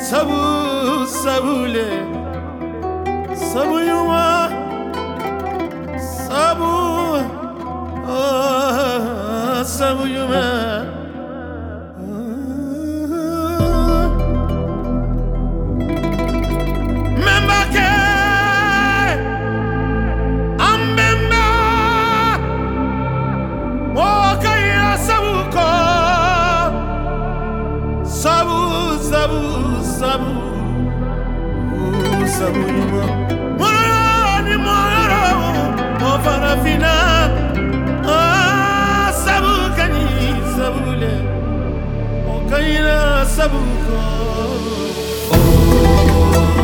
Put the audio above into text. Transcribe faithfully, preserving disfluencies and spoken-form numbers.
sabu sabule sabu yuma sabu ah, sabu yuma membake ambemba wakaya sabu ko sabu sabu sabu sabu yuma morani moro o farafina ah sabu kani sabule o kaina sabu ko oh